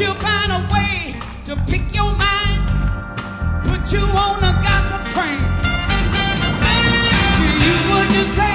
she'll find a way to pick your mind, put you on a gossip train. She use what you say.